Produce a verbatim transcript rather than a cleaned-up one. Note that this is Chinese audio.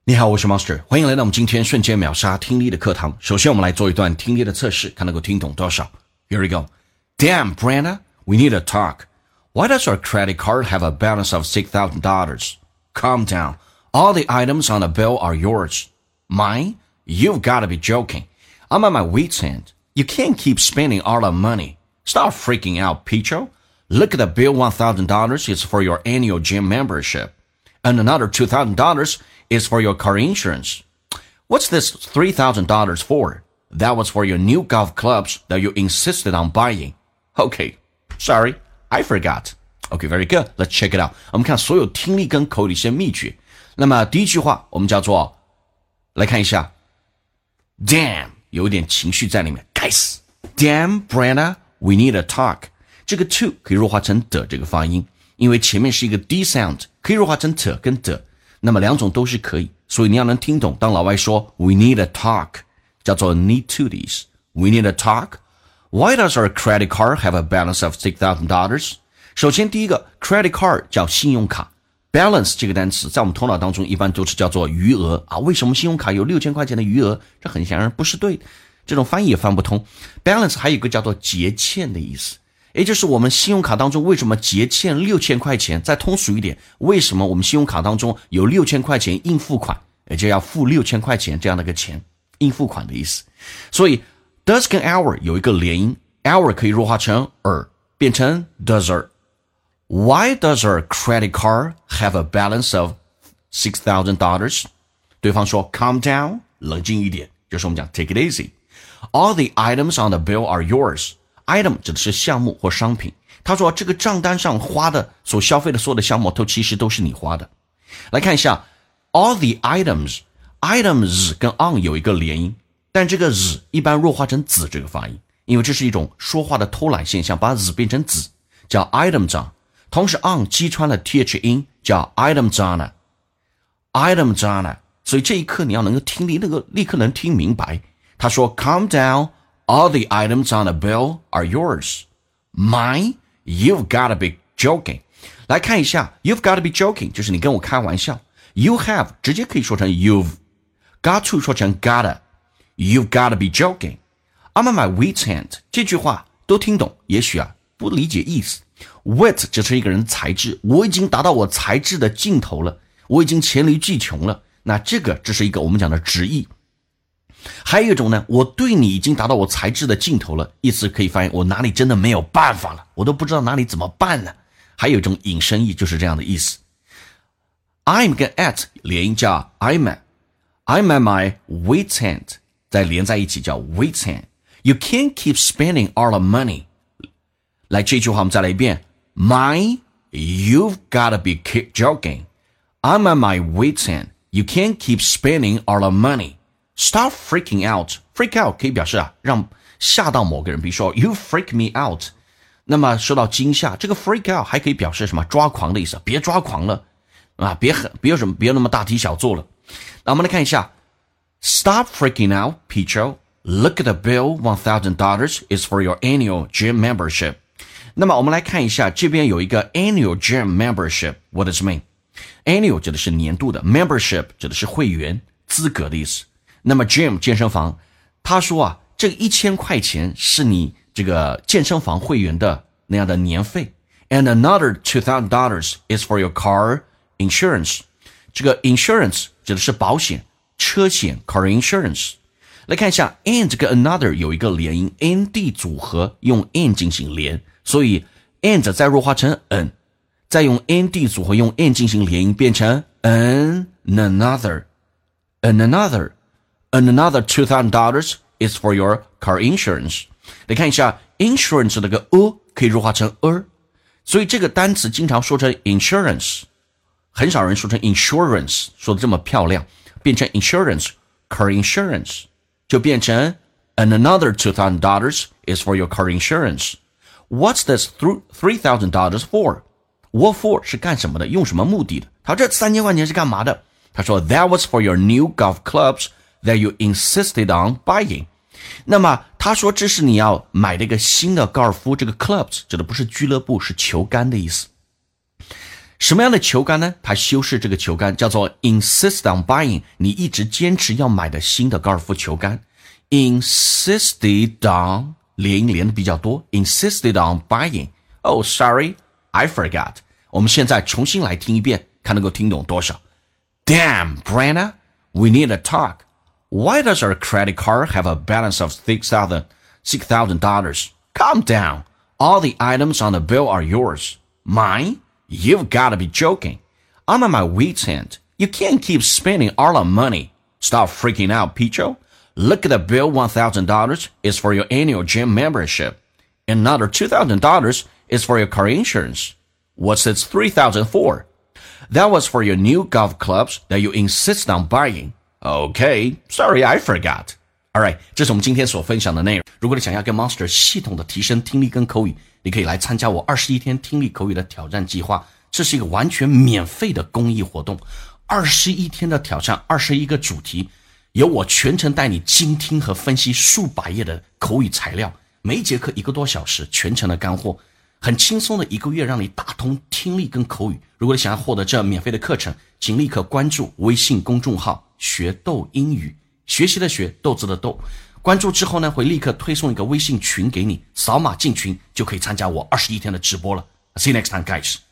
你好，我是 Monster， 欢迎来到我们今天瞬间秒杀听力的课堂。首先我们来做一段听力的测试，看能够听懂多少。 Here we go. Damn, Brenda, we need to talk. Why does our credit card have a balance of six thousand dollars? Calm down. All the items on the bill are yours. Mine? You've got to be joking. I'm at my wit's end. You can't keep spending all our money. Stop freaking out, Picho. Look at the bill. one thousand dollars is for your annual gym membership. And another two thousand dollars is for your car insurance. What's this three thousand dollars for? That was for your new golf clubs that you insisted on buying. Okay, sorry, I forgot. Okay, very good. Let's check it out. 我们看所有听力跟口语的一些秘诀。那么第一句话我们叫做，来看一下 Damn, 有一点情绪在里面，该死 Damn, Brenda, we need a talk. 这个 to 可以弱化成的这个发音，因为前面是一个 d sound， 可以弱化成的跟的，那么两种都是可以，所以你要能听懂。当老外说 we need a talk， 叫做 need to 的意思。 We need a talk. Why does our credit card have a balance of six thousand dollars? 首先第一个 credit card 叫信用卡， balance 这个单词在我们头脑当中一般都是叫做余额啊。为什么信用卡有六千块钱的余额？这很显然不是对的，这种翻译也翻不通。 balance 还有一个叫做结欠的意思，也就是我们信用卡当中为什么结欠六千块钱，再通俗一点，为什么我们信用卡当中有六千块钱应付款，也就要付六千块钱这样的一个钱，应付款的意思。所以 does 跟 our 有一个连音， our 可以弱化成 er 变成 does。 Why does our credit card have a balance of six thousand dollars? 对方说 calm down， 冷静一点，就是我们讲 take it easy. All the items on the bill are yours.Item 指的是项目或商品，他说这个账单上花的所消费的所有的项目都其实都是你花的。来看一下 all the items， items 跟 on 有一个连音，但这个 z 一般弱化成子这个发音，因为这是一种说话的偷懒现象，把 z 变成子叫 item 账，同时 on 击穿了 th 音叫 item 账呢 item 账呢，所以这一刻你要能够听力那个立刻能听明白。他说 calm down，All the items on the bill are yours. Mine? You've got to be joking. 来看一下 You've got to be joking 就是你跟我开玩笑。 You have 直接可以说成 you've， got to 说成 gotta。 You've got to be joking. I'm at my wit's end 这句话都听懂，也许啊不理解意思。 Wit 只是一个人才智，我已经达到我才智的尽头了，我已经黔驴技穷了，那这个这是一个我们讲的直译。还有一种呢，我对你已经达到我才智的尽头了，意思可以翻译我哪里真的没有办法了，我都不知道哪里怎么办呢。还有一种引申义就是这样的意思。 I'm 跟 at 连音叫 I'm at I'm at my wit's end， 再连在一起叫 wit's end。 You can't keep spending all the money。 来这句话我们再来一遍， My you've gotta be keep joking. I'm at my wit's end. You can't keep spending all the money.Stop freaking out. Freak out 可以表示啊，让吓到某个人，比如说 You freak me out。 那么受到惊吓，这个 freak out 还可以表示什么？抓狂的意思，别抓狂了啊，别很别有什么别那么大题小做了。那我们来看一下 Stop freaking out, Picho. Look at the bill. one thousand dollars is for your annual gym membership. 那么我们来看一下，这边有一个 annual gym membership. What does it mean? Annual 指的是年度的， membership 指的是会员资格的意思。那么 gym 健身房，他说啊，这个一千块钱是你这个健身房会员的那样的年费。And another two thousand dollars is for your car insurance. 这个 insurance 指的是保险、车险 car insurance。 来看一下 and 跟 another 有一个连音 nd 组合，用 and 进行连，所以 and 再弱化成 n， 再用 nd 组合用 and 进行连音，变成 an another an another。And another two thousand dollars is for your car insurance. 来看一下 insurance 那个 u 可以弱化成 er， 所以这个单词经常说成 insurance， 很少人说成 insurance， 说的这么漂亮，变成 insurance car insurance 就变成 And another two thousand dollars is for your car insurance. What's this three thousand dollars for? What for 是干什么的，用什么目的的？他说这三千块钱是干嘛的？他说 That was for your new golf clubs.That you insisted on buying. 那么他说这是你要买的一个新的高尔夫，这个 clubs 指的不是俱乐部，是球杆的意思。 什么样的球杆呢？它修饰这个球杆叫做 insist on buying， 你一直坚持要买的新的高尔夫球杆。insisted on 连音连的比较多 insisted on buying。 Oh sorry I forgot。 我们现在重新来听一遍，看能够听懂多少。 Damn Brenna, we need a talk. Why does our credit card have a balance of six thousand dollars? Calm down. All the items on the bill are yours. Mine? You've got to be joking. I'm at my wit's end. You can't keep spending all our money. Stop freaking out, Picho. Look at the bill. one thousand dollars is for your annual gym membership. Another two thousand dollars is for your car insurance. What's this three thousand dollars for? That was for your new golf clubs that you insist on buying. Okay, sorry I forgot. Alright, 这是我们今天所分享的内容。如果你想要跟 Monster 系统的提升听力跟口语，你可以来参加我二十一天听力口语的挑战计划。这是一个完全免费的公益活动，二十一天的挑战，二十一个主题，由我全程带你精听和分析数百页的口语材料，每一节课一个多小时，全程的干货，很轻松的一个月让你打通听力跟口语。如果你想要获得这免费的课程，请立刻关注微信公众号学豆英语，学习的学，豆子的豆。关注之后呢，会立刻推送一个微信群给你，扫码进群就可以参加我二十一天的直播了。See you next time, guys.